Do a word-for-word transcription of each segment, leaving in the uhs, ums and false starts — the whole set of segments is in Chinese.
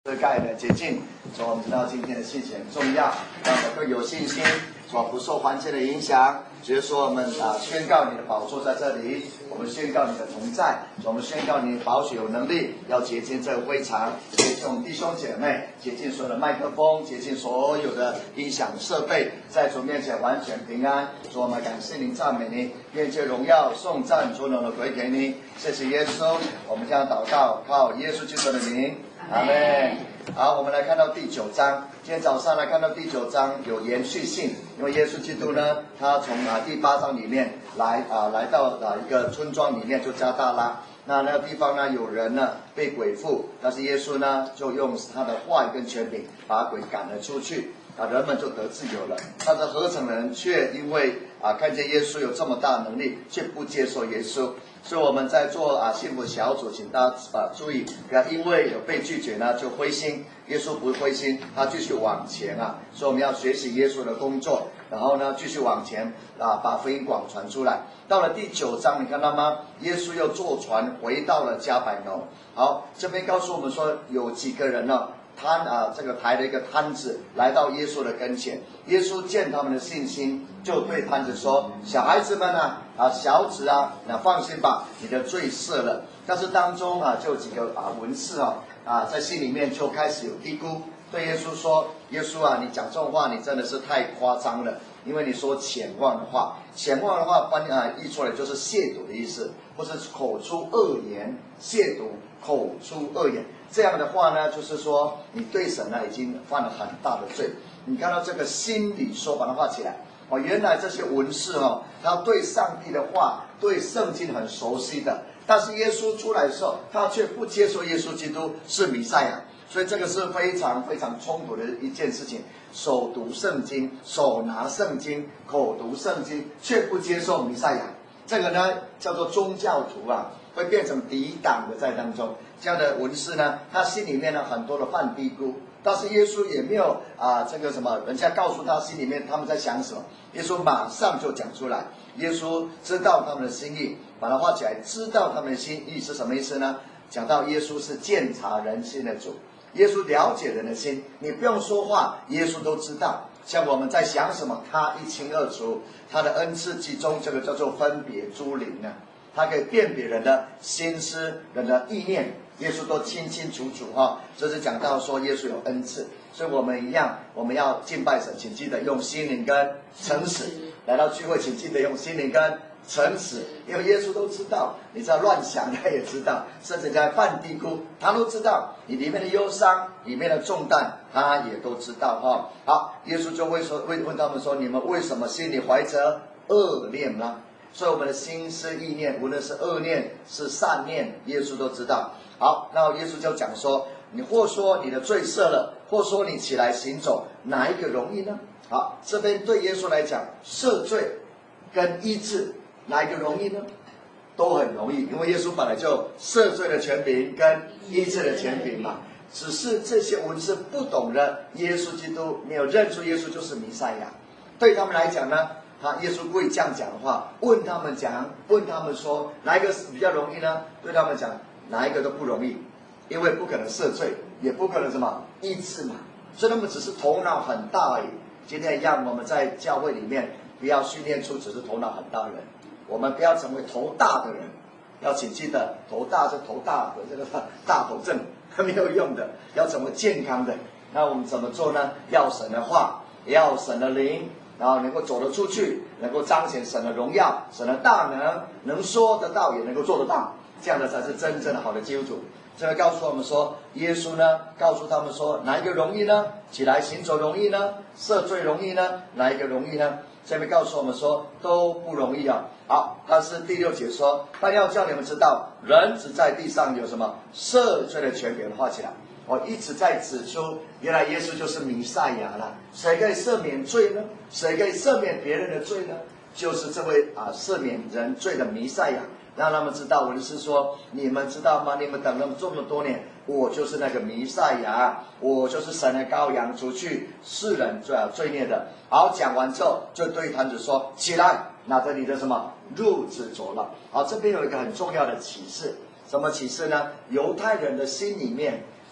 遮盖的洁净，所以我们知道今天的信息很重要，让我们更有信心，所不受环境的影响。只是说我们啊宣告你的宝座在这里，我们宣告你的同在，我们宣告你的宝血有能力，要洁净这个会场，洁净我们弟兄姐妹，洁净所有的麦克风，洁净所有的音响设备，在主面前完全平安。主，我们感谢您，赞美您，愿这荣耀颂赞尊荣的归给您。谢谢耶稣，我们将祷告靠耶稣基督的名。阿们。好，我们来看到第九章。今天早上来看到第九章有延续性，因为耶稣基督呢，他从啊第八章里面来啊来到啊一个村庄里面，就加大拉。那那个地方呢，有人呢被鬼附，但是耶稣呢就用他的话语跟权柄把鬼赶了出去，啊人们就得自由了。但是合成人却因为啊看见耶稣有这么大的能力，却不接受耶稣。所以我们在做啊幸福小组，请大家啊注意，不要因为有被拒绝呢就灰心。耶稣不会灰心，他继续往前啊。所以我们要学习耶稣的工作，然后呢继续往前啊，把福音广传出来。到了第九章，你看到吗？耶稣又坐船回到了加百农。好，这边告诉我们说，有几个人呢？摊啊，这个抬了一个摊子来到耶稣的跟前。耶稣见他们的信心，就对摊子说：“小孩子们啊，啊小子啊，那放心吧，你的罪赦了。”但是当中啊，就有几个啊文士啊啊，在心里面就开始有嘀咕，对耶稣说：“耶稣啊，你讲这种话，你真的是太夸张了，因为你说浅妄的话，浅妄的话翻啊译出来就是亵渎的意思，或是口出恶言，亵渎口出恶言。”这样的话呢，就是说你对神呢已经犯了很大的罪。你看到这个心里说，把它画起来哦。原来这些文士哦，他对上帝的话、对圣经很熟悉的，但是耶稣出来的时候，他却不接受耶稣基督是弥赛亚，所以这个是非常非常冲突的一件事情。手读圣经，手拿圣经，口读圣经，却不接受弥赛亚，这个呢叫做宗教徒啊，会变成抵挡的在当中。这样的文士呢，他心里面呢很多的犯嘀咕，但是耶稣也没有啊这个什么，人家告诉他心里面他们在想什么，耶稣马上就讲出来。耶稣知道他们的心意，把它画起来，知道他们的心意是什么意思呢？讲到耶稣是鉴察人心的主，耶稣了解人的心，你不用说话，耶稣都知道。像我们在想什么，他一清二楚。他的恩赐其中，这个叫做分别诸灵呢，他可以辨别人的心思、人的意念。耶稣都清清楚楚哈、哦，这是讲到说耶稣有恩赐，所以我们一样，我们要敬拜神，请记得用心灵跟诚实来到聚会，请记得用心灵跟诚实，因为耶稣都知道你在乱想，他也知道，甚至在犯嘀咕，他都知道你里面的忧伤、里面的重担，他也都知道哈、哦。好，耶稣就会说，会问他们说：“你们为什么心里怀着恶念呢？”所以我们的心思意念，无论是恶念是善念，耶稣都知道。好，那耶稣就讲说，你或说你的罪赦了，或说你起来行走，哪一个容易呢？好，这边对耶稣来讲，赦罪跟医治哪一个容易呢？都很容易，因为耶稣本来就赦罪的权柄跟医治的权柄嘛。只是这些文士不懂得耶稣基督，没有认出耶稣就是弥赛亚，对他们来讲呢，他耶稣故意这样讲的话，问他们讲，问他们说哪一个比较容易呢？对他们讲，哪一个都不容易，因为不可能赦罪，也不可能什么医治嘛，所以他们只是头脑很大而已。今天一样，我们在教会里面不要训练出只是头脑很大的人，我们不要成为头大的人，要请记得头大是头大的这个大头症没有用的，要成为健康的。那我们怎么做呢？要神的话，也要神的灵，然后能够走得出去，能够彰显神的荣耀，神的大能，能说得到也能够做得到，这样的才是真正的好的基督徒。这个告诉我们说，耶稣呢告诉他们说，哪一个容易呢？起来行走容易呢？赦罪容易呢？哪一个容易呢？这边告诉我们说都不容易啊。好，但是第六节说，但要叫你们知道，人只在地上有什么赦罪的权柄，画起来。我一直在指出，原来耶稣就是弥赛亚了。谁可以赦免罪呢？谁可以赦免别人的罪呢？就是这位啊赦免人罪的弥赛亚，让他们知道。文士说：“你们知道吗？你们等了这么多年，我就是那个弥赛亚，我就是神的羔羊，除去世人罪啊罪孽的。”好，讲完之后，就对摊子说：“起来，拿着你的什么褥子走了。”好，这边有一个很重要的启示，什么启示呢？犹太人的心里面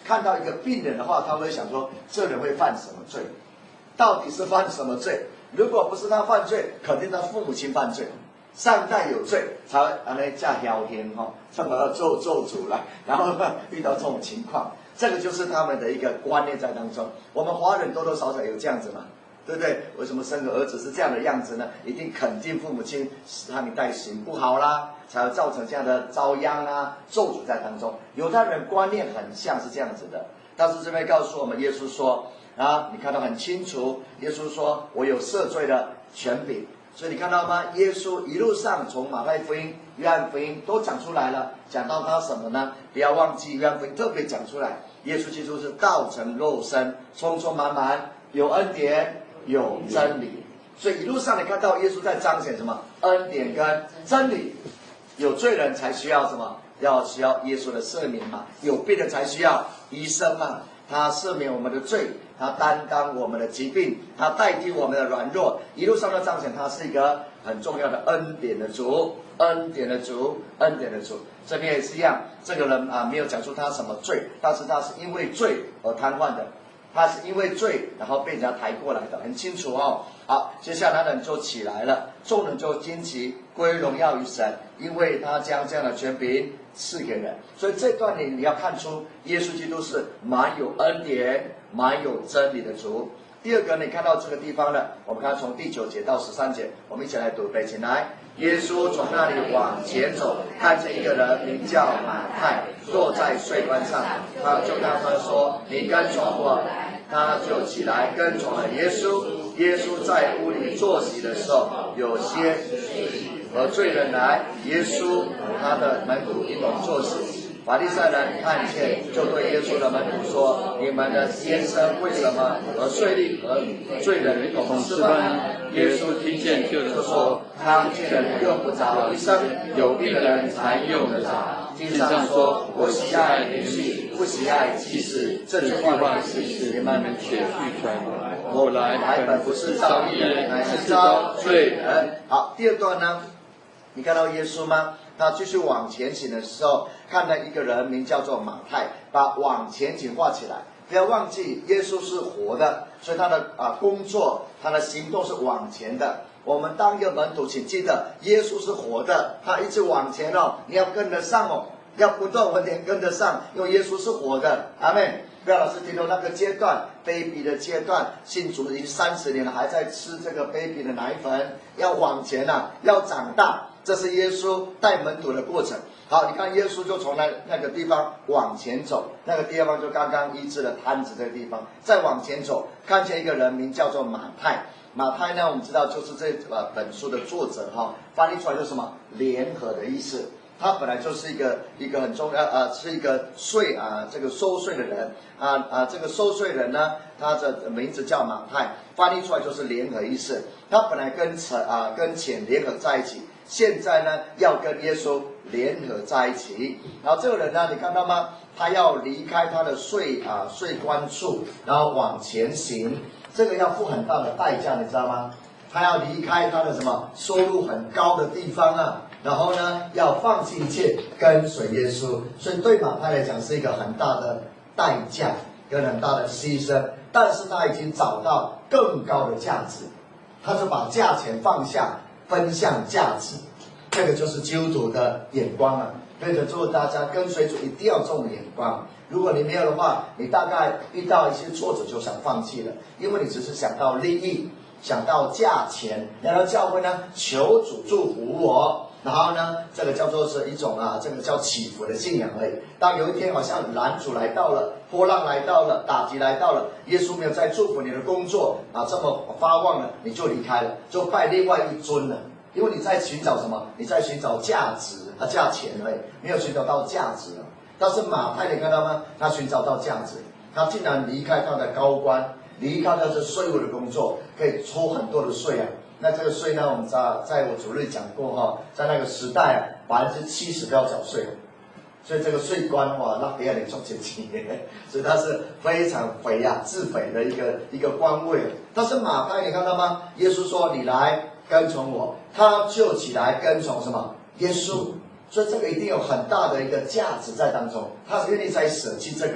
看到一个病人的话，他会想说，这人会犯什么罪？到底是犯什么罪？如果不是他犯罪，肯定他父母亲犯罪，上代有罪，才会啊那叫聊天哈，什么咒咒诅了，然后呢遇到这种情况，这个就是他们的一个观念在当中。我们华人多多少少有这样子嘛，对不对？为什么生个儿子是这样的样子呢？一定肯定父母亲使他们带行不好啦，才会造成这样的遭殃啊、咒诅在当中。犹太人观念很像是这样子的，但是这边告诉我们，耶稣说。啊，你看到很清楚，耶稣说：“我有赦罪的权柄。”所以你看到吗？耶稣一路上从马太福音、约翰福音都讲出来了，讲到他什么呢？不要忘记，约翰福音特别讲出来，耶稣基督是道成肉身，充充满满，有恩典，有真理。所以一路上你看到耶稣在彰显什么？恩典跟真理。有罪人才需要什么？要需要耶稣的赦免嘛？有病人才需要医生嘛？他赦免我们的罪，他担当我们的疾病，他代替我们的软弱，一路上都彰显他是一个很重要的恩典的主，恩典的主，恩典的主。这边也是一样，这个人啊没有讲出他什么罪，但是他是因为罪而瘫痪的，他是因为罪然后被人家抬过来的，很清楚哦。好，接下来人就起来了，众人就惊奇，归荣耀于神，因为他将这样的权柄赐给人。所以这段里你要看出，耶稣基督是蛮有恩典、蛮有真理的主。第二个，你看到这个地方了，我们看从第九节到十三节，我们一起来读背起来。耶稣从那里往前走，看见一个人名叫马太，坐在税关上，他就跟他说：“你跟从我。”他就起来跟从了耶稣。耶稣在屋里坐席的时候，有些和罪人来，耶稣和他的门徒一同坐席。法利赛人看见，就对耶稣的门徒说：“你们的先生为什么和税吏和罪人一同吃饭呢？” 耶稣听见就说：“ 康健的人用不着医生，有病的人才用得着。经上说，我喜爱怜悯，不喜爱祭祀。”这句话的意思，你们且去传。 我来本不是召义人，乃是召罪人。好，第二段呢，你看到耶稣吗？他继续往前行的时候，看到一个人名叫做马太，把往前行画起来。不要忘记，耶稣是活的，所以他的啊工作，他的行动是往前的。我们当一个门徒，请记得，耶稣是活的，他一直往前哦，你要跟得上哦，要不断往前跟得上，因为耶稣是活的。阿们。不要老是提到那个阶段，baby 的阶段，信主已经三十年了，还在吃这个 baby 的奶粉，要往前啊，要长大，这是耶稣带门徒的过程。好，你看耶稣就从那那个地方往前走，那个地方就刚刚医治了瘫子这个地方，再往前走，看见一个人名叫做马太。马太呢，我们知道就是这呃本书的作者哈、哦，翻译出来就是什么联合的意思。他本来就是一个一个很重要呃，是一个税啊，这个收税的人啊啊，这个收税人呢，他的名字叫马太，翻译出来就是联合意思。他本来跟钱啊跟钱联合在一起，现在呢要跟耶稣联合在一起。然后这个人呢，你看到吗？他要离开他的税啊税关处，然后往前行，这个要付很大的代价，你知道吗？他要离开他的什么收入很高的地方啊。然后呢，要放弃一切跟随耶稣，所以对马太来讲是一个很大的代价跟很大的牺牲。但是他已经找到更高的价值，他就把价钱放下，分享价值。这个就是基督徒的眼光啊！对着祝大家跟随主一定要这种眼光。如果你没有的话，你大概遇到一些挫折就想放弃了，因为你只是想到利益，想到价钱。来到教会呢，求主祝福我。然后呢，这个叫做是一种啊，这个叫祈福的信仰而已。当有一天好像拦阻来到了，波浪来到了，打击来到了，耶稣没有再祝福你的工作啊，这么发旺了，你就离开了，就拜另外一尊了。因为你在寻找什么？你在寻找价值啊，价钱而已，没有寻找到价值了。但是马太，你看到吗？他寻找到价值，他竟然离开他的高官，离开他的税务的工作，可以抽很多的税啊。那这个税呢，我们在在我主日讲过哈，在那个时代啊，百分之七十都要缴税，所以这个税官哇，那别人做钱钱，所以他是非常肥啊，自肥的一个一个官位。但是马太，你看到吗？耶稣说：“你来跟从我。”他就起来跟从什么？耶稣。所以这个一定有很大的一个价值在当中，他是愿意在舍弃这个嘛？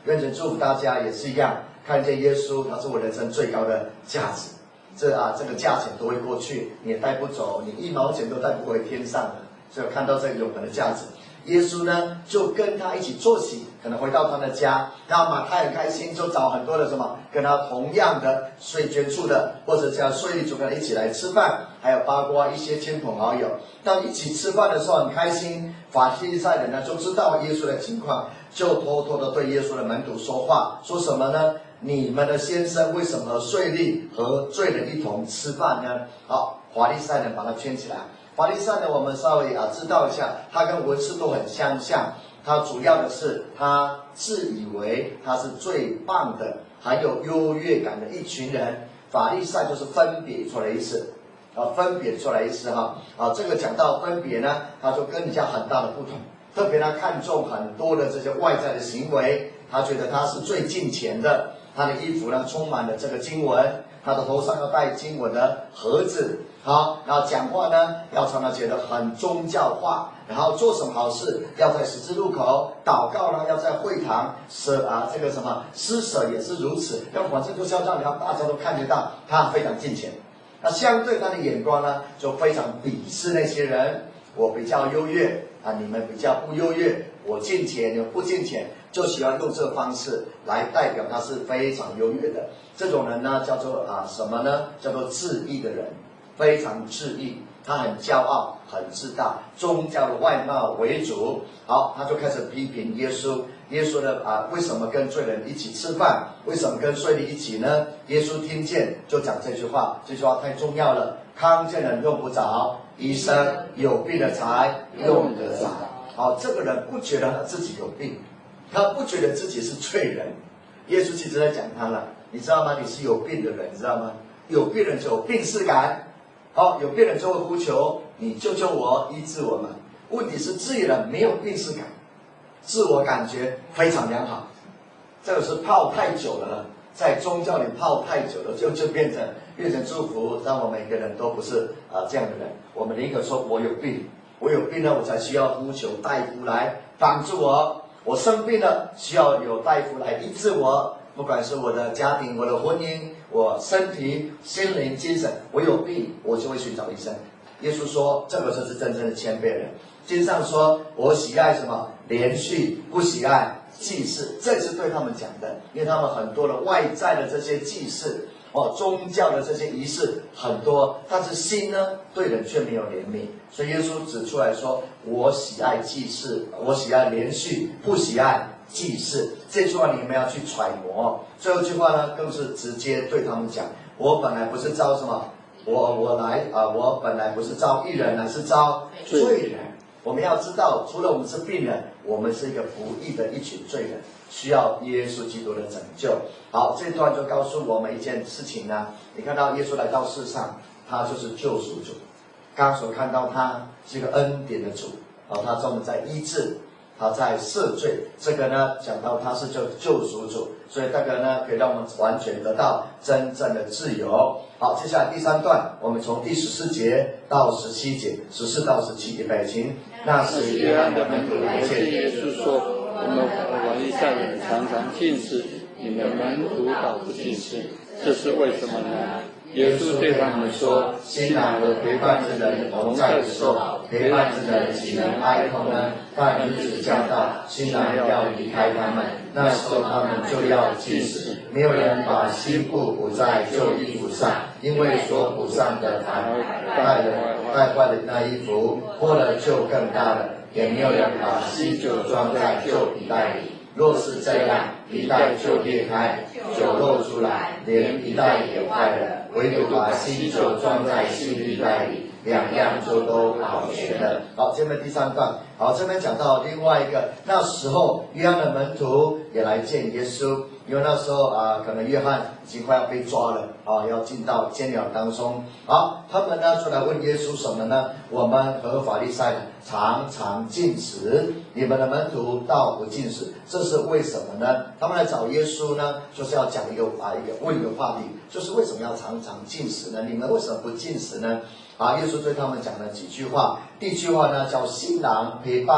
愿神祝福大家也是一样，看见耶稣，他是我人生最高的价值。这啊，这个价钱都会过去，你也带不走，你一毛钱都带不回天上的。所以看到这个永恒的价值，耶稣呢就跟他一起坐席，可能回到他的家，然后马太很开心，就找很多的什么跟他同样的税捐处的，或者叫税吏就跟他一起来吃饭，还有包括一些亲朋好友。当一起吃饭的时候很开心，法利赛人呢就知道耶稣的情况，就偷偷的对耶稣的门徒说话，说什么呢？你们的先生为什么和税吏和罪人一同吃饭呢？好，法利赛人把他圈起来。法利赛人我们稍微啊知道一下，他跟文士都很相像，他主要的是他自以为他是最棒的，很有优越感的一群人。法利赛就是分别出来一次，啊，分别出来一次哈，啊，这个讲到分别呢，他就跟人家很大的不同，特别他看重很多的这些外在的行为，他觉得他是最敬虔的，他的衣服呢充满了这个经文，他的头上要戴经文的盒子。好，然后讲话呢，要常常觉得很宗教化，然后做什么好事，要在十字路口祷告呢，要在会堂舍啊，这个什么施舍也是如此，要反正就是要让让大家都看得到他非常敬虔。那相对他的眼光呢，就非常鄙视那些人，我比较优越啊，你们比较不优越，我敬虔，你们不敬虔，就喜欢用这个方式来代表他是非常优越的。这种人呢，叫做啊什么呢？叫做自义的人。非常自义，他很骄傲，很自大，宗教的外貌为主。好，他就开始批评耶稣。耶稣呢啊，为什么跟罪人一起吃饭？为什么跟税吏一起呢？耶稣听见就讲这句话，这句话太重要了。康健人用不着医生，有病的才用得着。好，这个人不觉得他自己有病，他不觉得自己是罪人。耶稣其实在讲他了，你知道吗？你是有病的人，你知道吗？有病人就有病耻感。好，有病人就会呼求你救救我，医治我们。问题是自己人没有病耻感，自我感觉非常良好，这个是泡太久了了，在宗教里泡太久了，就就变成变成祝福，让我们每个人都不是啊、呃、这样的人。我们宁可说我有病，我有病呢，我才需要呼求大夫来帮助我。我生病了，需要有大夫来医治我。不管是我的家庭、我的婚姻、我身体、心灵、精神，我有病，我就会去找医生。耶稣说，这个就是真正的谦卑人。经上说，我喜爱什么？连续，不喜爱祭祀。这是对他们讲的，因为他们很多的外在的这些祭祀，哦，宗教的这些仪式很多，但是心呢，对人却没有怜悯。所以耶稣指出来说，我喜爱祭祀，我喜爱连续，不喜爱祭祀。这句话你们要去揣摩。最后一句话呢，更是直接对他们讲，我本来不是招什么，我我来啊、呃，我本来不是招义人，乃是招罪人。我们要知道，除了我们是病人，我们是一个不义的一群罪人，需要耶稣基督的拯救。好，这段就告诉我们一件事情呢，你看到耶稣来到世上，他就是救赎主。刚刚所看到他是一个恩典的主，啊，他专门在医治，他在赦罪。这个呢，讲到他是救救赎主，所以这个呢，可以让我们完全得到真正的自由。好，接下来第三段，我们从第十四节到十七节，十四到十七节，北情。那时约翰的门徒来见耶稣说：“ 我们法利赛人常常禁食，你们门徒倒不禁食，这是为什么呢？”耶稣对他们说：“ 新郎和陪伴之人同在的时候，陪伴之人岂能哀痛呢？但日子将到，新郎要离开他们，那时候他们就要禁食。没有人把新布补在旧衣服上，因为所补上的反而带了带坏了那衣服，破了就更大了。也没有人把新酒装在旧皮袋里。若是这样，皮袋就裂开，酒漏出来，连皮袋也坏了。唯独把新酒装在新皮袋里，两样就都保全了。”好，这边第三段。好，这边讲到另外一个，那时候约翰的门徒也来见耶稣，因为那时候啊、呃，可能约翰已经快要被抓了啊，要进到监牢当中。好，他们呢就来问耶稣什么呢？我们和法利赛人常常禁食，你们的门徒倒不禁食，这是为什么呢？他们来找耶稣呢，就是要讲一个啊一个问一个话题，就是为什么要常常禁食呢？你们为什么不禁食呢？啊，耶稣对他们讲了几句话。第一句话呢，叫新郎陪伴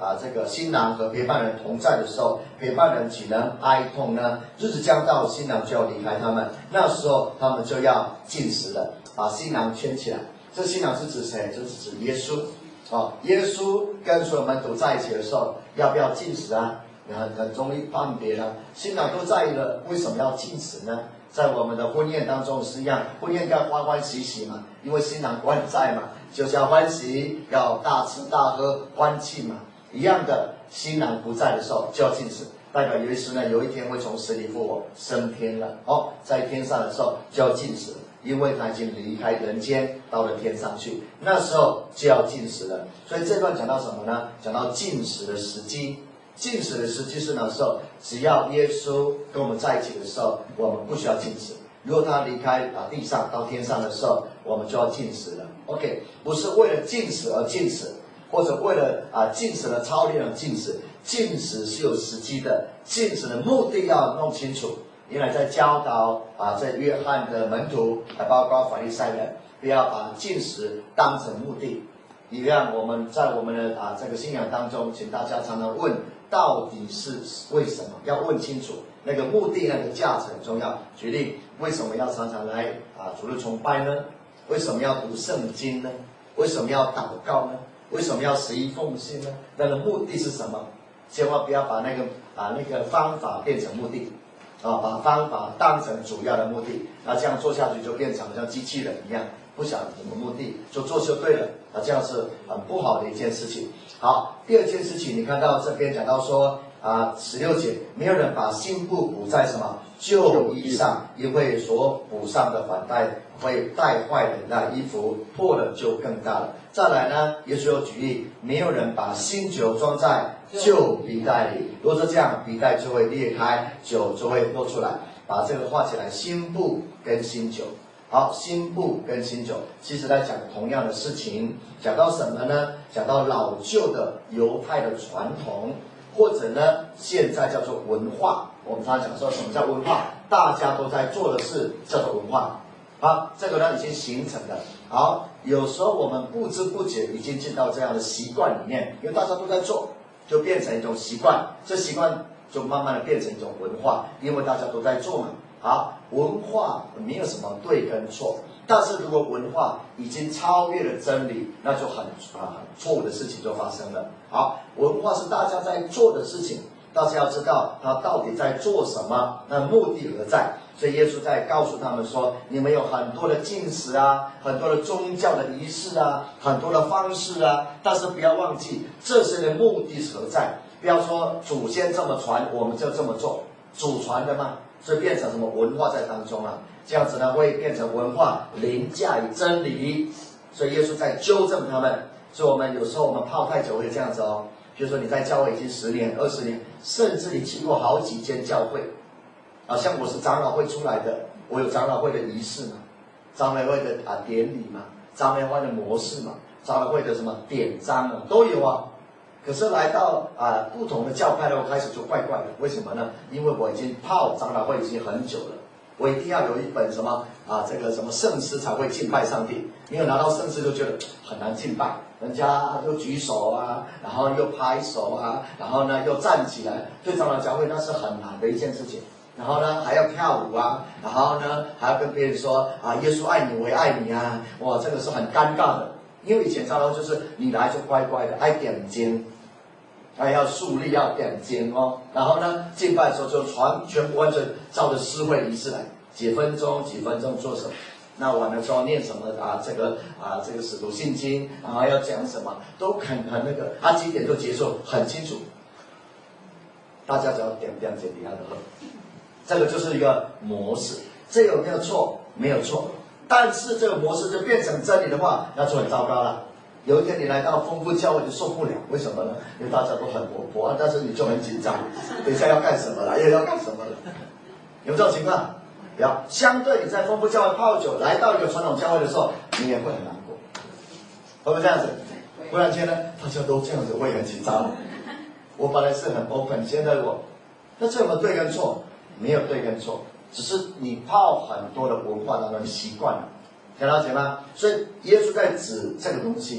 啊这个新郎和陪伴人同在的时候，陪伴人岂能哀痛呢？日子将到，新郎就要离开他们，那时候他们就要禁食了，把新郎圈起来。这新郎是指谁？就是指耶稣。哦，耶稣跟所有门徒在一起的时候，要不要禁食啊？很很容易判别了。新郎都在了，为什么要禁食呢？在我们的婚宴当中是一样，婚宴要欢欢喜喜嘛，因为新郎官在嘛，就是要欢喜，要大吃大喝，欢庆嘛。一样的，新郎不在的时候就要禁食，代表耶稣呢有一天会从死里复活，升天了。哦，在天上的时候就要禁食，因为他已经离开人间，到了天上去，那时候就要禁食了。所以这段讲到什么呢？讲到禁食的时机。禁食的时机是哪时候？只要耶稣跟我们在一起的时候，我们不需要禁食。如果他离开啊地上到天上的时候，我们就要禁食了。OK， 不是为了禁食而禁食，或者为了啊禁食的操练而禁食。禁食是有时机的，禁食的目的要弄清楚。原来在教导啊，在约翰的门徒，还包括法利赛人，不要把禁食当成目的。一样，我们在我们的啊这个信仰当中，请大家常常问，到底是为什么？要问清楚那个目的，那个价值很重要。举例，为什么要常常来啊主日崇拜呢？为什么要读圣经呢？为什么要祷告呢？为什么要十一奉献呢？那个目的是什么？千万不要把那个啊那个方法变成目的。啊，把方法当成主要的目的，那这样做下去就变成像机器人一样，不想什么目的就做就对了，啊，这样是很不好的一件事情。好，第二件事情，你看到这边讲到说啊，十六节，没有人把新布补在什么旧衣上，因为所补上的反带会带坏人的衣服，破了就更大了。再来呢，耶稣又举例，没有人把新酒装在旧皮带里，如果是这样，皮带就会裂开，酒就会漏出来。把这个画起来，新布跟新酒。好，新布跟新酒，其实在讲同样的事情。讲到什么呢？讲到老旧的犹太的传统，或者呢，现在叫做文化。我们常常讲说什么叫文化？大家都在做的事叫做文化。好，这个呢已经形成了。好，有时候我们不知不觉已经进到这样的习惯里面，因为大家都在做，就变成一种习惯。这习惯就慢慢的变成一种文化，因为大家都在做嘛。好，文化没有什么对跟错，但是如果文化已经超越了真理，那就很啊很错误的事情就发生了。好，文化是大家在做的事情，大家要知道他到底在做什么，那目的何在？所以耶稣在告诉他们说，你们有很多的禁食啊，很多的宗教的仪式啊，很多的方式啊，但是不要忘记这些的目的何在。不要说祖先这么传，我们就这么做，祖传的嘛，所以变成什么文化在当中啊？这样子呢会变成文化凌驾于真理。所以耶稣在纠正他们。所以我们有时候我们泡太久会这样子哦，比如说你在教会已经十年、二十年，甚至你去过好几间教会。啊，像我是长老会出来的，我有长老会的仪式嘛，长老会的啊典礼嘛，长老会的模式嘛，长老会的什么典章啊都有啊。可是来到啊不同的教派呢，我开始就怪怪的，为什么呢？因为我已经泡长老会已经很久了，我一定要有一本什么啊这个什么圣诗才会敬拜上帝，因为拿到圣诗就觉得很难敬拜，人家又举手啊，然后又拍手啊，然后呢又站起来，对长老教会那是很难的一件事情。然后呢，还要跳舞啊，然后呢，还要跟别人说啊，耶稣爱你，我也爱你啊，哇，这个是很尴尬的。因为以前常常就是你来就乖乖的，爱点睛，还要肃立，要点睛哦。然后呢，敬拜的时候就全全部完全照着诗会仪式来，几分钟几分钟做什么。那完了之后念什么啊？这个啊，这个使徒信经，然后要讲什么，都很很那个，啊几点就结束，很清楚。大家只要点点点底下的喝。这个就是一个模式，这有没有错？没有错，但是这个模式就变成真理的话，那就很糟糕了。有一天你来到丰富教会就受不了，为什么呢？因为大家都很活泼，但是你就很紧张，等一下要干什么了？又要干什么了？有这种情况？不要，相对你在丰富教会泡酒，来到一个传统教会的时候，你也会很难过，会不会这样子？忽然间呢，大家都这样子，我也很紧张。我本来是很 open， 现在我，那这有没有对跟错？没有对跟错，只是你泡很多的文化当中习惯了，了解吗？所以耶稣在指这个东西，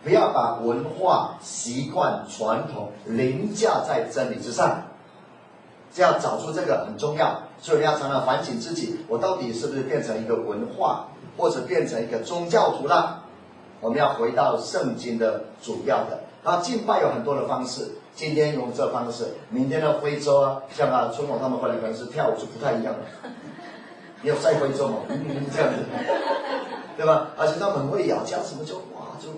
不要把文化、习惯、传统凌驾在真理之上。这要找出这个很重要，所以要常常反省自己，我到底是不是变成一个文化，或者变成一个宗教徒了？我们要回到圣经的主要的。啊，敬拜有很多的方式，今天用这方式，明天的非洲啊，像啊春红他们回来可能是跳舞是不太一样的。你有在非洲吗？嗯，这样子，对吧？而且他们很会咬叫，什么就哇就，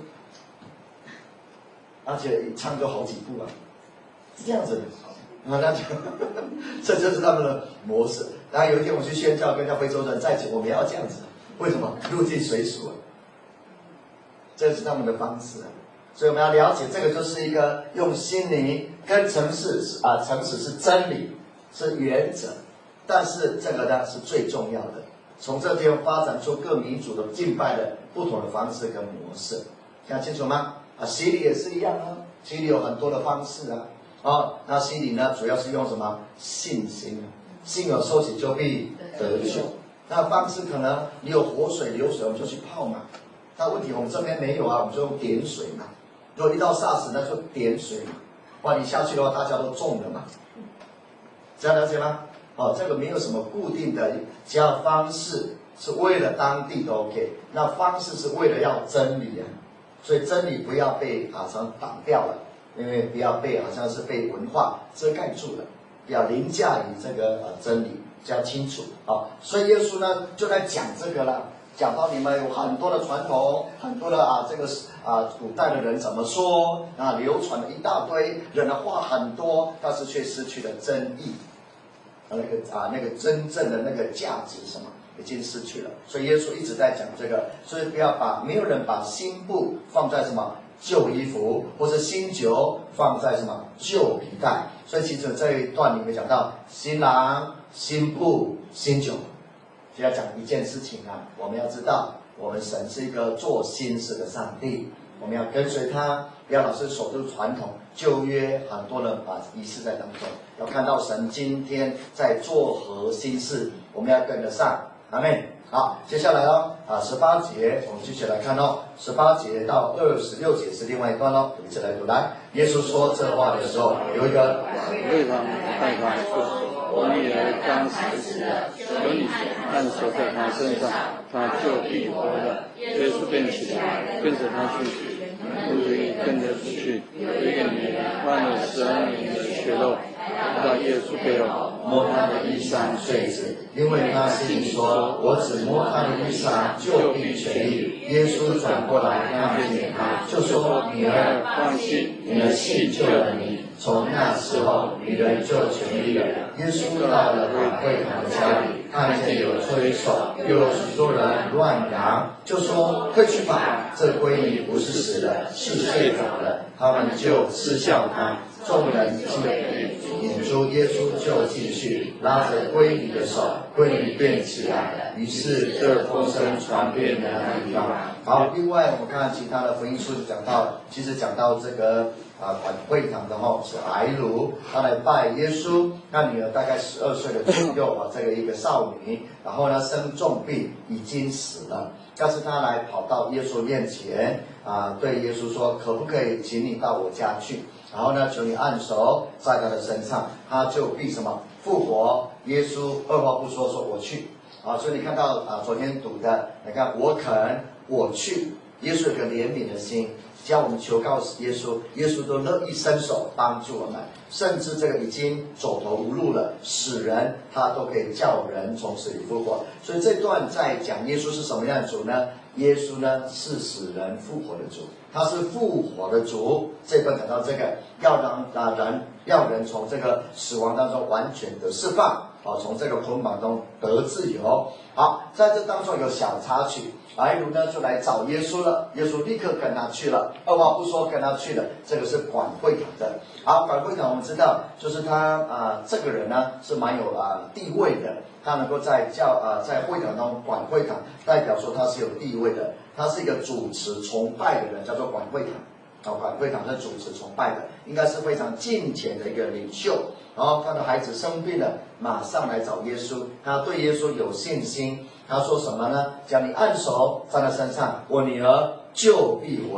而且一唱就好几步啊，是这样子的。啊，那就这就是他们的模式。然后有一天我去宣教，跟那非洲人在一起，我们也要这样子。为什么？入境随俗啊，这是他们的方式啊。所以我们要了解，这个就是一个用心灵跟诚实啊，诚实是真理，是原则，但是这个呢是最重要的。从这地方发展出各民族的敬拜的不同的方式跟模式，看清楚吗？啊，洗礼也是一样啊，洗礼有很多的方式啊。哦，那洗礼呢，主要是用什么？信心，信有受洗就必得救。那方式可能你有活水流水，我们就去泡嘛。那问题我们这边没有啊，我们就用点水嘛。如果遇到 SARS， 那就点水嘛。哇，你下去的话，大家都中了嘛。这样了解吗？哦，这个没有什么固定的，只要方式是为了当地的 OK， 那方式是为了要真理啊，所以真理不要被好像挡掉了。因为不要被好像是被文化遮盖住了，要凌驾于这个呃真理，这样清楚啊。所以耶稣呢就在讲这个了，讲到你们有很多的传统，很多的啊这个啊古代的人怎么说啊，流传了一大堆，人的话很多，但是却失去了真意，那个啊那个真正的那个价值什么已经失去了。所以耶稣一直在讲这个，所以不要把没有人把新布放在什么旧衣服，或是新酒放在什么旧皮带。所以其实这一段里面讲到新郎、新布、新酒，就要讲一件事情啊，我们要知道我们神是一个做新事的上帝，我们要跟随他，不要老是守住传统。旧约很多人把仪式在当中，要看到神今天在做何新事，我们要跟得上。阿们。好，接下来哦，啊，十八节，我们继续来看哦，十八节到二十六节是另外一段哦，我们一起来读来。耶稣说这话的时候，有一个为他们害怕说：“我女儿刚死了，求你按手在她身上，她就必活了。”耶稣便起来，跟着他去，妇女跟着出去，有一个女人患了十二年的血漏，到耶稣背后摸他的衣裳痱子，因为他心里说：“我只摸他的衣裳，就必痊愈。”耶稣转过来看见他，就说：“女儿，放心，你的信救了你。”从那时候，女人就痊愈了。耶稣到了晚会堂的家里，看见有吹手，又有许多人乱嚷，就说：“退去吧，这闺女不是死了，是睡着了。”他们就嗤笑他。众人就引出耶稣就进去，拉着闺女的手，闺女便起来了。于是这风声传遍了那地方。好，另外我们看其他的福音书讲到，其实讲到这个啊管会堂的哈是埃鲁，他来拜耶稣，他女儿大概十二岁的左右啊，这个一个少女，然后呢生重病，已经死了。但是他来跑到耶稣面前啊，对耶稣说：“可不可以请你到我家去？然后呢，求你按手在他的身上，他就必什么复活。”耶稣二话不说说：“我去。”啊，所以你看到啊，昨天读的，你看我肯，我去。耶稣有个怜悯的心，只要我们求告耶稣，耶稣都乐意伸手帮助我们。甚至这个已经走投无路了，死人他都可以叫人从死里复活。所以这段在讲耶稣是什么样的主呢？耶稣呢是使人复活的主，他是复活的主。这段讲到这个，要让啊人要人从这个死亡当中完全的释放，啊，从这个捆绑中得自由。好，在这当中有小插曲，埃鲁呢就来找耶稣了，耶稣立刻跟他去了，二话不说跟他去了。这个是管会堂的。好，管会堂我们知道，就是他啊、呃，这个人呢是蛮有啊、呃、地位的，他能够在教啊、呃、在会堂中管会堂，代表说他是有地位的，他是一个主持崇拜的人，叫做管会堂。啊，管会堂是主持崇拜的，应该是非常敬虔的一个领袖。然后他的孩子生病了，马上来找耶稣，他对耶稣有信心。他说什么呢？叫你按手在他身上，我女儿就必活了。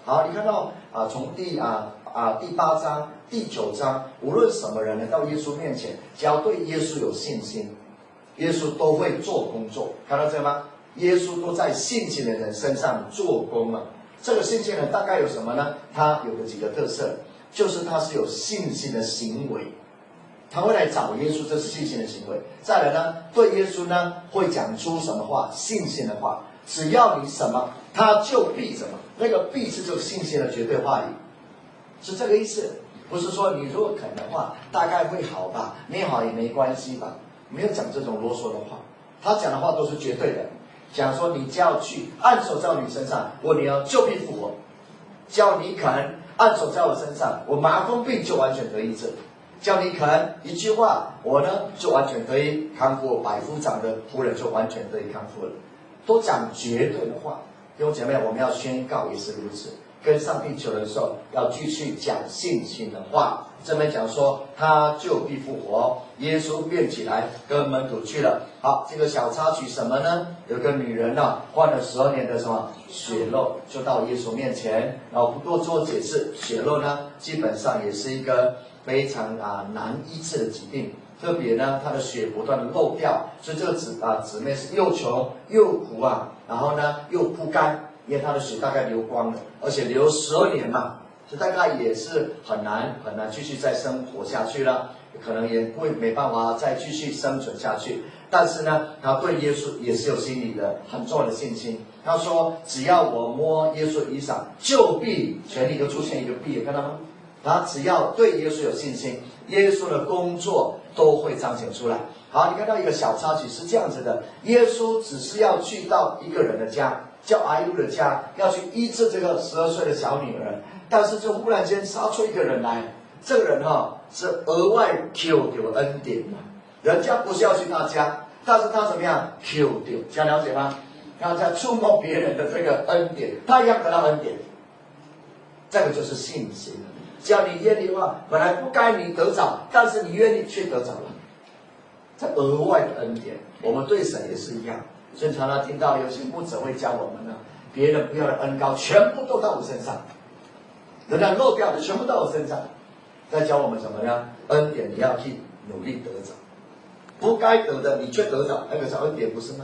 好，你看到啊，从第啊啊第八章、第九章，无论什么人来到耶稣面前，只要对耶稣有信心，耶稣都会做工作。看到这吗？耶稣都在信心的人身上做工了。这个信心人大概有什么呢？他有个几个特色，就是他是有信心的行为。他会来找耶稣，这是信心的行为。再来呢，对耶稣呢会讲出什么话？信心的话。只要你什么，他就必什么。那个必是就是信心的绝对话语，是这个意思。不是说你如果肯的话，大概会好吧，没好也没关系吧，没有讲这种啰嗦的话。他讲的话都是绝对的，讲说你只要去按手在你身上，我女儿就必复活。叫你肯按手在我身上，我麻风病就完全得医治。叫你肯一句话，我呢就完全得以康复，百夫长的仆人就完全得以康复了。都讲绝对的话，弟兄姐妹，我们要宣告也是如此。跟上帝求的时候，要继续讲信心的话。这边讲说，他就必复活。耶稣便起来跟门徒去了。好，这个小插曲什么呢？有个女人呢、啊，患了十二年的什么血漏，就到耶稣面前，然后不多做解释。血漏呢，基本上也是一个非常啊难医治的疾病。特别呢，他的血不断的漏掉，所以这个姊啊姊妹是又穷又苦啊，然后呢又枯干，因为他的血大概流光了，而且流十二年嘛，所以大概也是很难很难继续再生活下去了，可能也会没办法再继续生存下去。但是呢，他对耶稣也是有心里的很重要的信心。他说：“只要我摸耶稣衣裳，就必全力。”就出现一个必，有看到吗？他只要对耶稣有信心，耶稣的工作都会彰显出来。好，你看到一个小插曲是这样子的：耶稣只是要去到一个人的家，叫阿伊路的家，要去医治这个十二岁的小女儿。但是就忽然间杀出一个人来，这个人哈、哦、是额外 Q 丢恩典的，人家不是要去他家，但是他怎么样 Q 丢？这样了解吗？他在触摸别人的这个恩典，他一样得到恩典。这个就是信心。只要你愿意的话，本来不该你得着，但是你愿意却得着了，这额外的恩典。我们对神也是一样，所以常常听到有些牧者会教我们呢，别人不要的恩膏全部都到我身上，人家漏掉的全部到我身上，在教我们什么呢？恩典你要去努力得着，不该得的你却得着，那个叫恩典，不是吗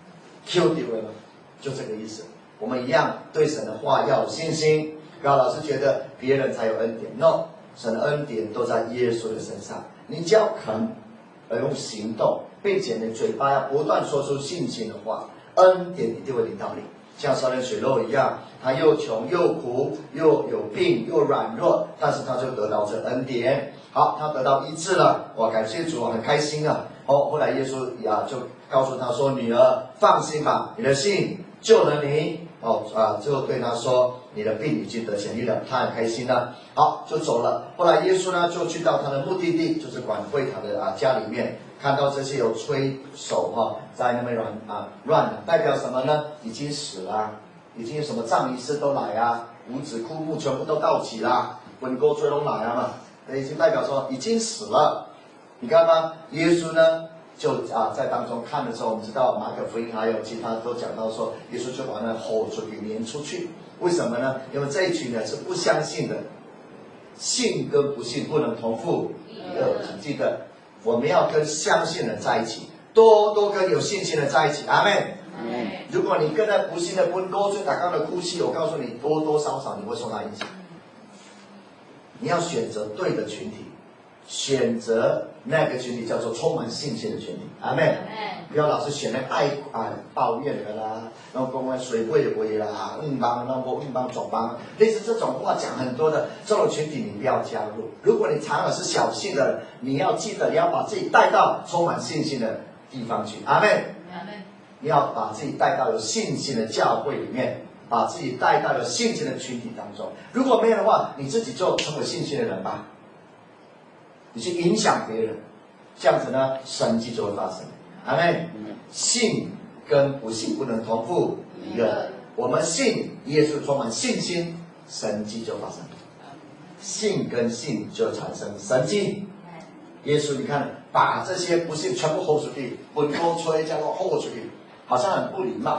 ？Q 丢了吗？就这个意思。我们一样对神的话要有信心。不要老是觉得别人才有恩典 ，no， 神的恩典都在耶稣的身上。你只要肯而用行动，并且你嘴巴要不断说出信心的话，恩典一定会临到你。像少年血肉一样，他又穷又苦，又有病又软弱，但是他就得到这恩典。好，他得到医治了，哇，感谢主，很开心啊。哦，后来耶稣呀就告诉他说：“女儿，放心吧，你的信救了你。”哦啊，最后对他说：“你的病已经得痊愈了。”他很开心了，好就走了。后来耶稣呢就去到他的目的地，就是管会堂的啊家里面，看到这些有吹手哈、哦、在那边乱啊乱的，代表什么呢？已经死了、啊，已经有什么葬仪师都来啊，五指枯木全部都到齐啦，滚沟吹龙来啊嘛，那已经代表说已经死了。你看吗？耶稣呢？就啊，在当中看的时候，我们知道马可福音还有其他都讲到说，耶稣就把那吼出去撵出去。为什么呢？因为这一群人是不相信的，信跟不信不能同负一二。请记得，我们要跟相信人在一起，多多跟有信心的在一起。阿们。如果你跟那不信的温沟最打刚的哭泣，我告诉你，多多少少你会受到影响。你要选择对的群体。选择那个群体叫做充满信心的群体，阿们。不要老是选那爱啊抱怨的啦，然后公安水会会啦，嗯帮，然后嗯帮总帮，类似这种话讲很多的这种群体，你不要加入。如果你常常是小信的人，你要记得你要把自己带到充满信心的地方去，阿们。阿们。你要把自己带到有信心的教会里面，把自己带到有信心的群体当中。如果没有的话，你自己就成为信心的人吧。你去影响别人，这样子呢，神迹就会发生。阿们。信跟不信不能同负一个。我们信耶稣充满信心，神迹就发生。信跟信就产生神迹。耶稣，你看，把这些不信全部吼出去，滚沟吹，叫做吼出去，好像很不礼貌。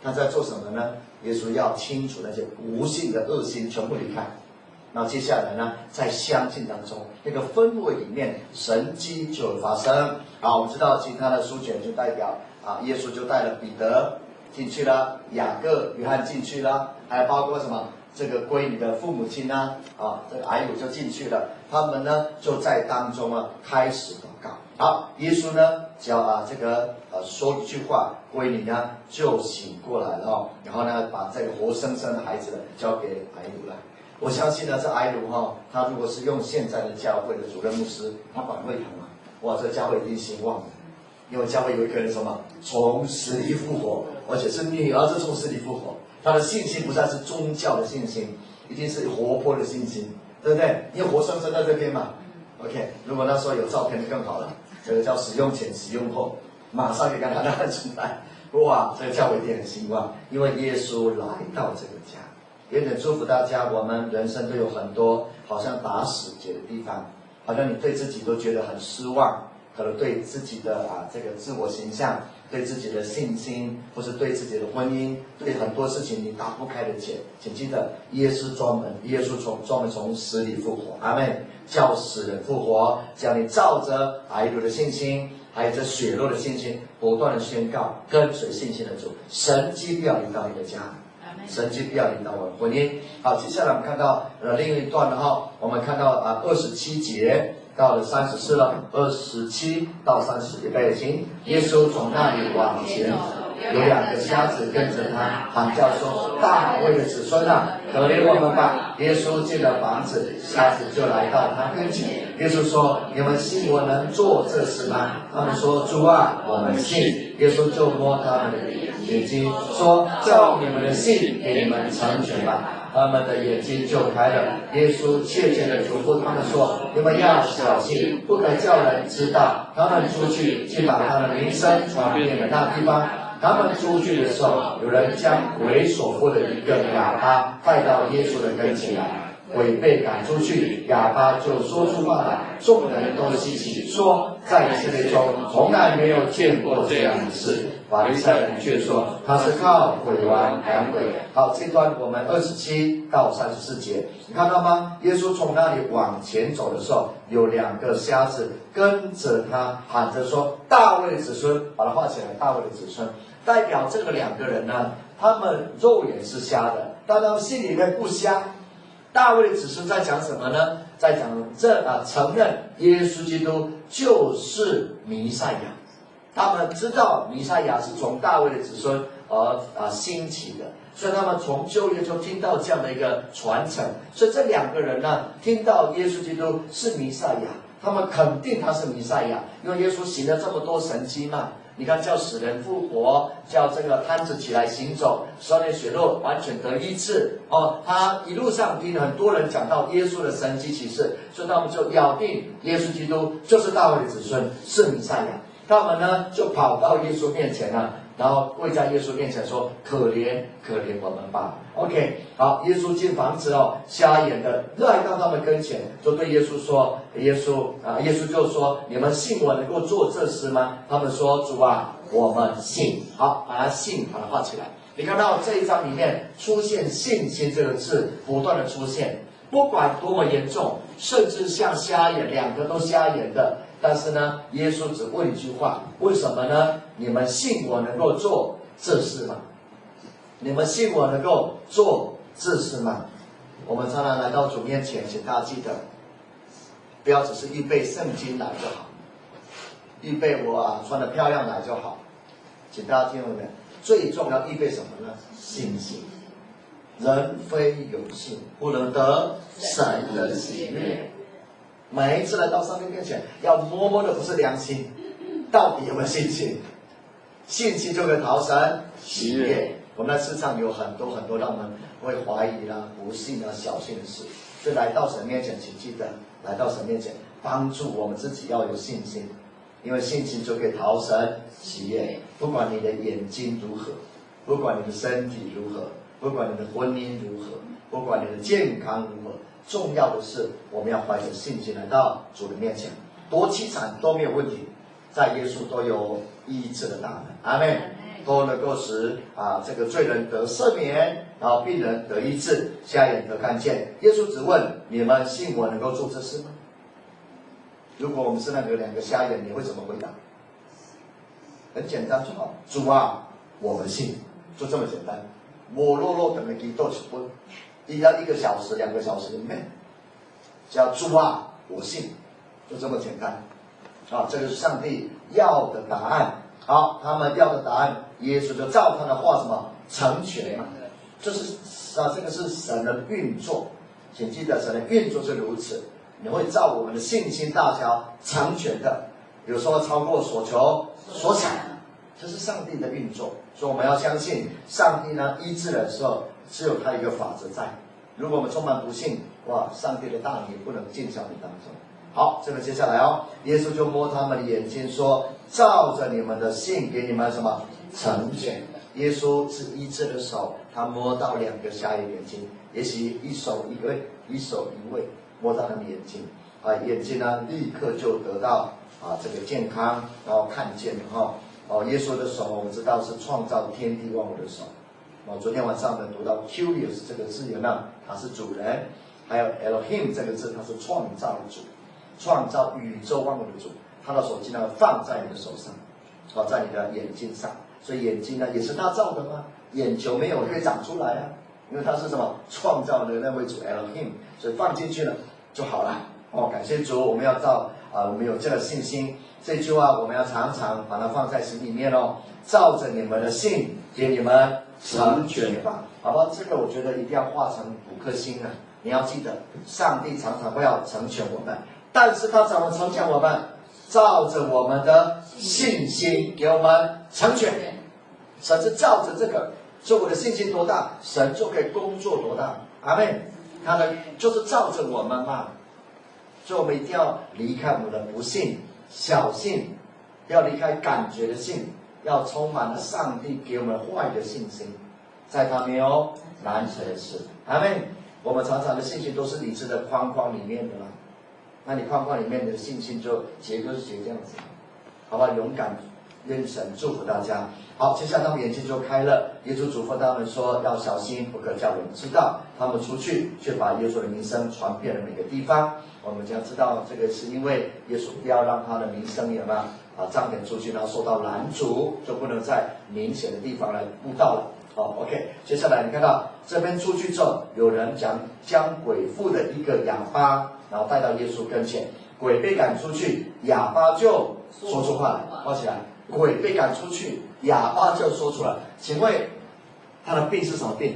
他在做什么呢？耶稣要清除那些无信的恶心全部离开。然后接下来呢，在相信当中，那个氛围里面，神迹就会发生。啊，我们知道其他的书卷就代表啊，耶稣就带了彼得进去了，雅各、约翰进去了，还有包括什么这个闺女的父母亲呢？啊，这个矮鲁就进去了。他们呢就在当中啊开始祷告。好，耶稣呢只要啊这个呃说一句话，闺女呢就醒过来了哦。然后呢，把这个活生生的孩子呢交给矮鲁了。我相信呢，这埃鲁哈，他如果是用现在的教会的主任牧师，他管会堂啊，哇，这教会一定兴旺的，因为教会有一个人什么，从死里复活，而且是女儿是从死里复活，他的信心不再是宗教的信心，一定是活泼的信心，对不对？因为活生生在这边嘛。OK， 如果那时候有照片就更好了，这个叫使用前、使用后，马上就看他看出来，哇，这个教会一定很兴旺，因为耶稣来到这个家。也很祝福大家，我们人生都有很多好像打死结的地方，好像你对自己都觉得很失望，可能对自己的啊这个自我形象，对自己的信心，或是对自己的婚姻，对很多事情你打不开的结。请记得，耶稣专门，耶稣从专门从死里复活，阿们，叫死人复活，叫你照着矮鲁的信心，还有这血肉的信心，不断的宣告，跟随信心的主，神迹必要临到你的家。神迹必要领导我们婚姻。好，接下来我们看到呃另一段的哈，我们看到啊二十七节到了三十四了，二十七到三十，预备行。耶稣从那里往前走，有两个瞎子跟着他，喊叫说：“大卫的子孙啊，可怜我们吧！”耶稣进了房子，瞎子就来到他跟前。耶稣说：“你们信我能做这事吗？”他们说：“主啊，我们信。”耶稣就摸他们的眼睛，说：“照你们的信给你们成全吧。”他们的眼睛就开了。耶稣切切地嘱咐他们说：“你们要小心，不可叫人知道。”他们出去，去把他的名声传遍了那地方。他们出去的时候，有人将鬼所附的一个哑巴带到耶稣的跟前来。鬼被赶出去，哑巴就说出话来，众人都稀奇，说在以色列中从来没有见过这样的事。法利赛人却说他是靠鬼王赶鬼。好，这段我们二十七到三十四节，你看到吗？耶稣从那里往前走的时候，有两个瞎子跟着他，喊着说：“大卫的子孙。”把它画起来，大卫的子孙代表这个两个人呢，他们肉眼是瞎的，但他们心里面不瞎。大卫的子孙在讲什么呢？在讲这啊，承认耶稣基督就是弥赛亚。他们知道弥赛亚是从大卫的子孙而啊兴起的，所以他们从旧约就听到这样的一个传承。所以这两个人呢，听到耶稣基督是弥赛亚，他们肯定他是弥赛亚，因为耶稣行了这么多神迹嘛。你看，叫死人复活，叫这个瘫子起来行走，十二年血肉完全得医治哦。他一路上听很多人讲到耶稣的神迹奇事，所以他们就咬定耶稣基督就是大卫的子孙，是弥赛亚。他们呢就跑到耶稣面前了，然后跪在耶稣面前说：“可怜可怜我们吧。” OK， 好，耶稣进房子哦，瞎眼的来到他们跟前，就对耶稣说：“耶稣啊，耶稣就说：你们信我能够做这事吗？”他们说：“主啊，我们信。”好，把它信把它画起来。你看到这一章里面出现信心这个字，不断的出现，不管多么严重，甚至像瞎眼，两个都瞎眼的。但是呢，耶稣只问一句话：为什么呢？你们信我能够做这事吗？你们信我能够做这事吗？我们常常来到主面前，请大家记得，不要只是预备圣经来就好，预备我啊穿得漂亮来就好。请大家听懂没有？最重要预备什么呢？信心。人非有信，不能得神的喜悦。每一次来到上帝面前，要摸摸的不是良心，到底有没有信心？信心就可以讨神喜悦。我们在世上有很多很多让我们会怀疑啦、不信啊、小信的事，所以来到神面前，请记得来到神面前，帮助我们自己要有信心，因为信心就可以讨神喜悦。不管你的眼睛如何，不管你的身体如何，不管你的婚姻如何，不管你的健康如何。重要的是，我们要怀着信心来到主的面前，多凄惨都没有问题，在耶稣都有医治的大门。阿们。 都能够使啊这个罪人得赦免，然后病人得医治，瞎眼得看见。耶稣只问你们信我能够做这事吗？如果我们是那个两个瞎眼，你会怎么回答？很简单就好，主啊，我们信，就这么简单。我落落等了几多几分，一要一个小时、两个小时里面，叫主啊，我信，就这么简单。啊，这个是上帝要的答案。好，他们要的答案，耶稣就照他的话什么成全嘛。这是啊，这个是神的运作，请记得神的运作是如此，你会照我们的信心大小成全的，有时候超过所求所想，这是上帝的运作。所以我们要相信上帝呢医治的时候只有他一个法则在。如果我们充满不信，哇，上帝的大能也不能进小你当中。好，这个接下来哦，耶稣就摸他们的眼睛说，照着你们的信给你们什么成全。耶稣是医治的手，他摸到两个瞎眼眼睛，也许一手一位，一手一位摸到他们眼睛啊，眼睛呢立刻就得到啊这个健康，然后看见哈哦，耶稣的手我们知道是创造天地万物的手。哦，昨天晚上我们读到 Curious 这个字有没有？他是主人，还有 Elohim 这个字，他是创造主，创造宇宙万物的主。他的手经常放在你的手上，哦，在你的眼睛上。所以眼睛呢也是他造的吗？眼球没有可以长出来啊，因为他是什么创造的那位主 Elohim， 所以放进去了就好了。哦，感谢主，我们要照啊、呃，我们有这个信心。这句话我们要常常把它放在心里面哦。照着你们的信，给你们成全吧，好吧？这个我觉得一定要化成五颗星啊！你要记得，上帝常常会要成全我们，但是他怎么成全我们？照着我们的信心给我们成全。神是照着这个，所以我的信心多大，神就可以工作多大。阿们。他呢，就是照着我们嘛。所以我们一定要离开我们的不信、小信，要离开感觉的信，要充满了上帝给我们坏的信心，在他没有难成的事。阿们。我们常常的信心都是理智的框框里面的啦，那你框框里面的信心就结就是结这样子，好吧？勇敢，愿神祝福大家。好，接下来他们眼睛就开了，耶稣嘱咐他们说要小心，不可叫人知道。他们出去，却把耶稣的名声传遍了每个地方。我们将知道，这个是因为耶稣不要让他的名声有没有啊彰显出去，然后受到拦阻，就不能在明显的地方来布道了。好 ，OK， 接下来你看到这边出去之后，有人将将鬼附的一个哑巴，然后带到耶稣跟前，鬼被赶出去，哑巴就说出话来。抱起来，鬼被赶出去，哑巴就说出来。请问他的病是什么病？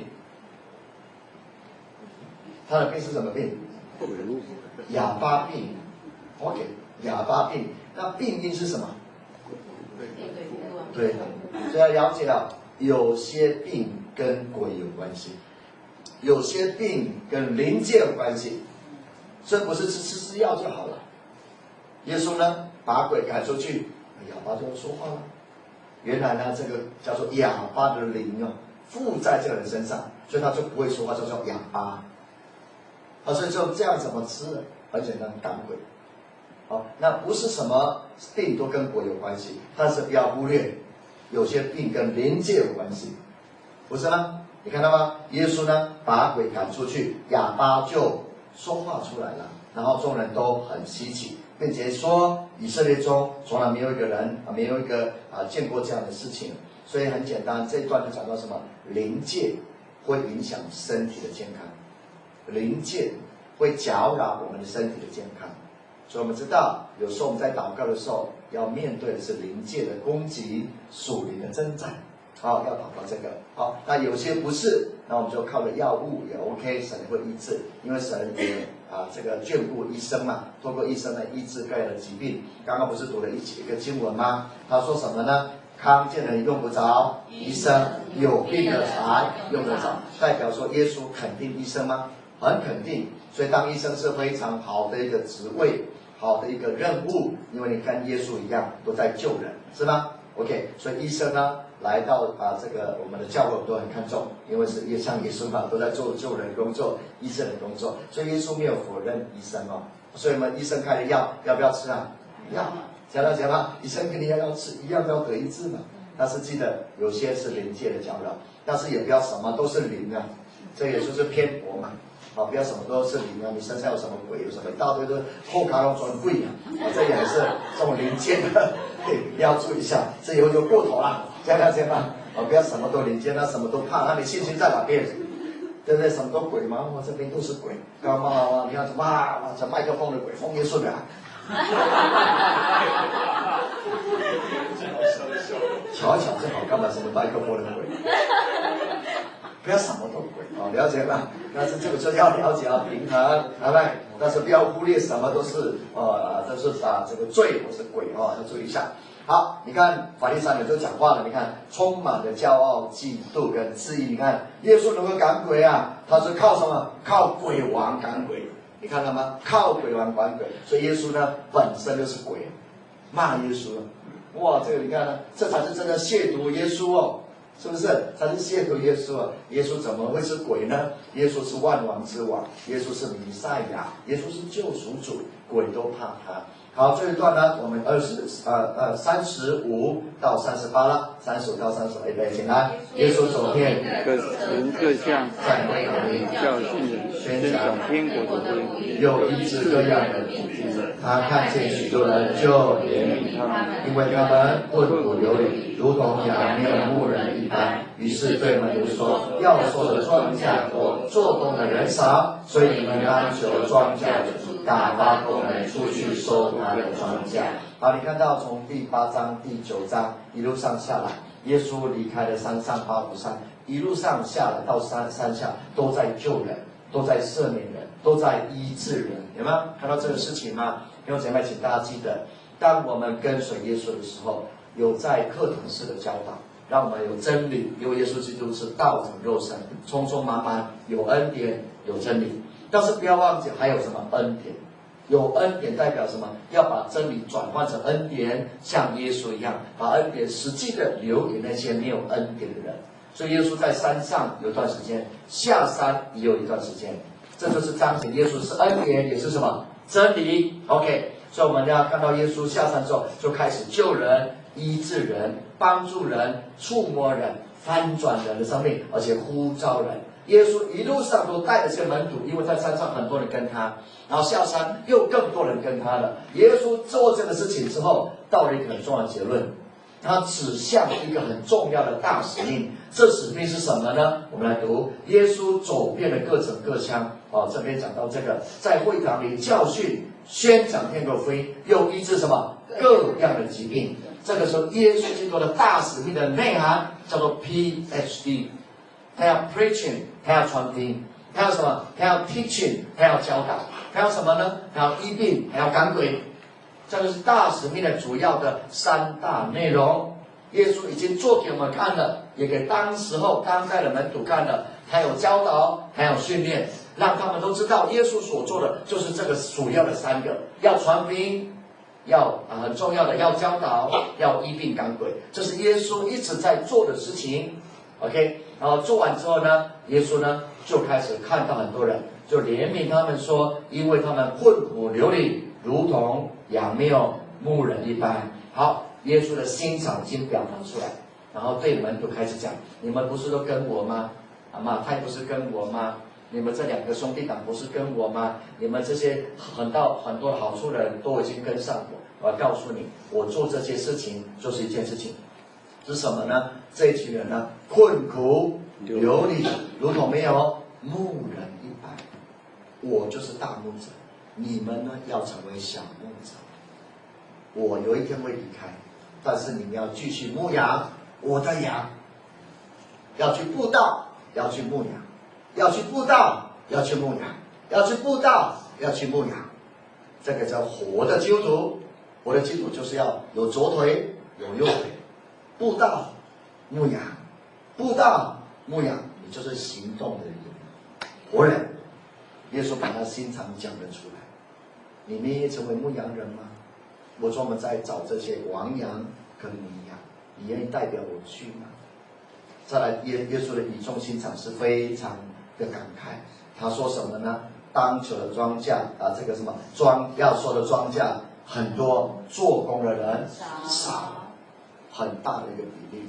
他的病是什么病？哑巴病。OK， 哑巴病。那病因是什么？对，所以要了解啊。有些病跟鬼有关系，有些病跟灵界有关系，所以不是吃吃吃药就好了。耶稣呢，把鬼赶出去，哑巴就会说话了。原来呢，这个叫做哑巴的灵哦，附在这个人身上，所以他就不会说话，叫做哑巴。啊，所以就这样怎么吃？很简单，赶鬼。好，那不是什么病都跟鬼有关系，但是不要忽略。有些病跟灵界有关系，不是吗？你看到吗？耶稣呢，把鬼赶出去，哑巴就说话出来了，然后众人都很稀奇，并且说以色列中从来没有一个人啊，没有一个啊见过这样的事情。所以很简单，这一段就讲到什么？灵界会影响身体的健康，灵界会搅扰我们的身体的健康。所以我们知道，有时候我们在祷告的时候，要面对的是灵界的攻击、属灵的征战。好，要祷告这个。好，那有些不是，那我们就靠着药物也 OK， 神会医治，因为神也啊这个眷顾医生嘛，透过医生来医治各样的疾病。刚刚不是读了一一个经文吗？他说什么呢？康健人用不着医生，有病的才用得着。代表说耶稣肯定医生吗？很肯定。所以当医生是非常好的一个职位。好的一个任务，因为你跟耶稣一样都在救人，是吗 ？OK， 所以医生呢来到啊这个我们的教会都很看重，因为是也像耶稣嘛，都在做救人工作、医生的工作，所以耶稣没有否认医生哦。所以我们医生开的药要不要吃啊？要，讲到讲到，医生跟你要要吃一样要得医治嘛。 但是记得有些是灵界的搅扰，但是也不要什么都是灵啊，这也就是偏颇嘛。啊，不要什么都是灵啊！你身上有什么鬼，有什么一大堆的后卡龙专柜啊！啊，这也是这种零件的，嘿，要注意一下，这以后就过头了，这样了解吗？啊，不要什么都零件，那什么都怕，那你信心在哪边？对不对？什么都鬼嘛，我这边都是鬼，干嘛哇？你看哇哇，这麦克风的鬼，风也顺的、啊。瞧一瞧正好，干嘛什么麦克风的鬼？不要什么都鬼哦，了解吗？但是这个时候要了解，要平衡，好吧？但是不要忽略什么都是呃，都是啊这个罪或是鬼哦，要注意一下。好，你看法利赛人就讲话了，你看充满了骄傲、嫉妒跟自义。你看耶稣能够赶鬼啊，他是靠什么？靠鬼王赶鬼。你看到吗？靠鬼王赶鬼，所以耶稣呢本身就是鬼，骂耶稣了。哇，这个你看呢，这才是真的亵渎耶稣哦。是不是？他是亵渎耶稣啊！耶稣怎么会是鬼呢？耶稣是万王之王，耶稣是弥赛亚，耶稣是救赎主，鬼都怕他。好，这一段呢，我们二十呃呃三十五到三十八了，三十五到三十八，预备，请来。耶稣走遍各人各乡，在每人教训人，宣讲天国的福， 又医治各样的疾病。他看见许多人，就怜悯他们，因为他们困苦流离，如同羊没有牧人一般。于是对门徒说：要收的庄稼多，做工的人少，所以你们当求庄稼主打发工人出去收他的庄稼。好，你看到从第八章、第九章一路上下来，耶稣离开了山上八福山，一路上下来到山山下，都在救人，都在赦免人，都在医治人，有没有看到这个事情吗？弟兄姐妹，请大家记得，当我们跟随耶稣的时候，有在课堂式的教导，让我们有真理，因为耶稣基督是道成肉身，充充满满，有恩典，有真理。但是不要忘记还有什么恩典，有恩典代表什么？要把真理转换成恩典，像耶稣一样，把恩典实际的留给那些没有恩典的人。所以耶稣在山上有一段时间，下山也有一段时间，这就是彰显耶稣是恩典，也是什么？真理。 OK， 所以我们要看到耶稣下山之后，就开始救人、医治人、帮助人、触摸人、翻转人的生命，而且呼召人。耶稣一路上都带着这些门徒，因为在山上很多人跟他，然后下山又更多人跟他了。耶稣做这个事情之后，到了一个很重要的结论，他指向一个很重要的大使命。这使命是什么呢？我们来读，耶稣走遍了各城各乡。哦，这边讲到这个，在会堂里教训、宣讲天国福音，又医治什么各样的疾病。这个时候，耶稣基督的大使命的内涵叫做 P H D， 他要 preaching， 他要传福音，他要什么？他要 teaching， 他要教导，他要什么呢？他要医病，还要赶鬼。这个是大使命的主要的三大内容。耶稣已经做给我们看了，也给当时候当代的门徒看了。他有教导，还有训练，让他们都知道耶稣所做的就是这个主要的三个：要传福音，要啊很重要的要教导，要医病赶鬼。这是耶稣一直在做的事情。OK， 然后做完之后呢，耶稣呢就开始看到很多人，就怜悯他们说，因为他们困苦流离，如同羊没有牧人一般。好，耶稣的心肠已经表达出来，然后对门徒开始讲：你们不是都跟我吗？啊，马太不是跟我吗？你们这两个兄弟党不是跟我吗？你们这些很到很多好处的人都已经跟上我。我要告诉你，我做这些事情就是一件事情，是什么呢？这一群人呢，困苦流离，如同没有牧人一般。我就是大牧者，你们呢要成为小牧者。我有一天会离开，但是你们要继续牧养我的羊，要去布道，要去牧养，要去布道，要去牧养，要去布道，要去牧养。这个叫活的基督徒。活的基督徒就是要有左腿，有右腿，布道、牧养，布道、牧养，你就是行动的人，活人。耶稣把他心肠讲了出来。你们也成为牧羊人吗？我专门在找这些亡羊跟迷羊，你愿意代表我去吗？再来，耶耶稣的语重心长是非常的感慨。他说什么呢？当求的庄稼啊，这个什么庄要说的庄稼很多，做工的人少，很大的一个比例。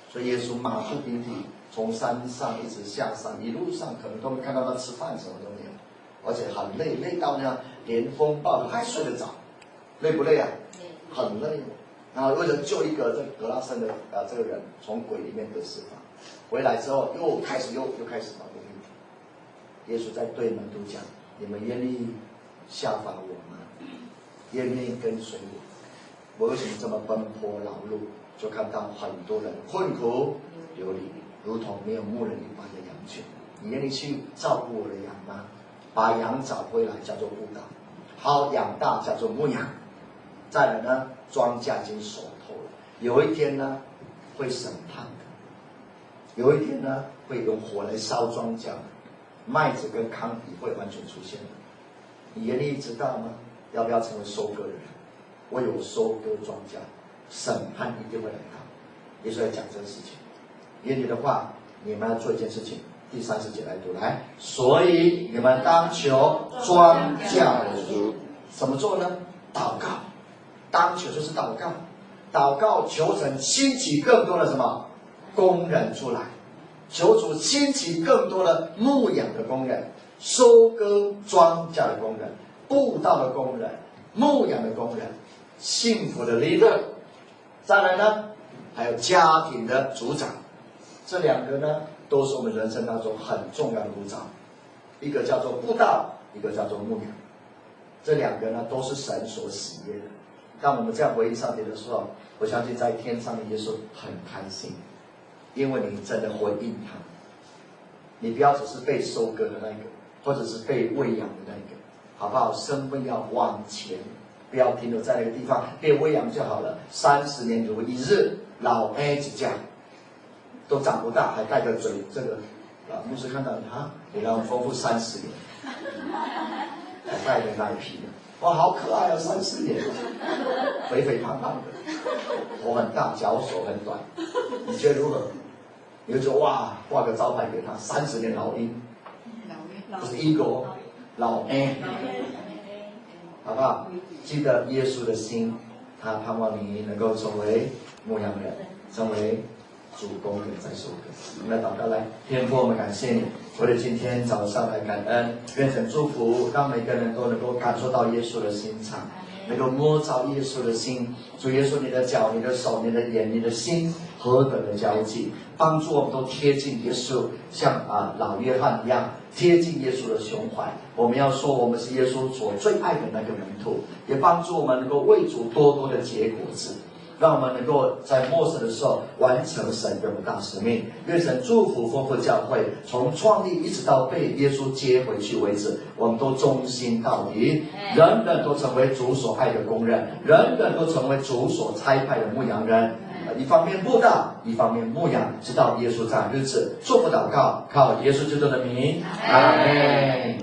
所以耶稣马不停蹄从山上一直下山，一路上可能都没看到他吃饭，什么都没有，而且很累，累到呢连风暴都还睡得着，累不累啊？很累。然后为了救一个这格拉森的呃这个人从鬼里面得释放，回来之后又开始又又开始马不停蹄。耶稣在对门徒讲：你们愿意效法我吗？愿不愿意跟随我？我为什么这么奔波劳碌？就看到很多人困苦流离，如同没有牧人一般的羊群。你愿意去照顾我的羊吗？把羊找回来叫做布道，好养大叫做牧养。再来呢，庄稼已经熟透了，有一天呢会审判的，有一天呢会用火来烧庄稼，麦子跟糠皮会完全出现的。你愿意知道吗？要不要成为收割的人？我有收割庄稼，审判一定会来到。耶稣在讲这个事情。愿意的话，你们要做一件事情。第三十节来读来，所以你们当求庄稼的主。怎么做呢？祷告，当求就是祷告，祷告求神兴起更多的什么工人出来，求主兴起更多的牧养的工人，收割庄稼的工人，布道的工人，牧养的工人，幸福的 leader。再来呢，还有家庭的组长，这两个呢都是我们人生当中很重要的护照，一个叫做布道，一个叫做牧养。这两个呢都是神所喜悦的。当我们这样回应上帝的时候，我相信在天上的耶稣很开心，因为你真的回应他，你不要只是被收割的那个，或者是被喂养的那个，好不好？生命要往前，不要停留在那个地方，被喂养就好了。三十年如一日，老 A 之家都长不大，还带个嘴，这个啊，牧师看到啊，你让丰富三十年，还带个奶皮，哇，好可爱哦，三十年，肥肥胖胖的，头很大，脚手很短，你觉得如何？你就说哇，挂个招牌给他，三十年老鹰，不是一狗，老 A， 好不好？记得耶稣的心，他盼望你能够成为牧羊人，成为主工人在收割。我们来祷告，来，天父，我们感谢你，为了今天早上来感恩，愿神祝福，让每个人都能够感受到耶稣的心肠，能够摸着耶稣的心。主耶稣，你的脚、你的手、你的眼、你的心何等的交集，帮助我们都贴近耶稣，像啊老约翰一样贴近耶稣的胸怀。我们要说，我们是耶稣所最爱的那个门徒，也帮助我们能够为主多多的结果子。让我们能够在末世的时候完成神的大使命。愿神祝福丰富教会，从创立一直到被耶稣接回去为止，我们都忠心到底，人人都成为主所爱的工人，人人都成为主所差派的牧羊人。一方面布道，一方面牧养，直到耶稣在日子。祝福祷告，靠耶稣基督的名，阿门。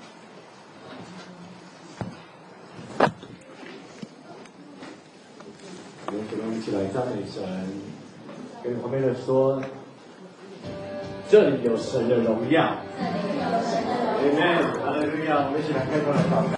我们一起来赞美神，跟旁边的说，这里有神的荣耀。Amen，哈利路亚！我们一起来开口来祷告。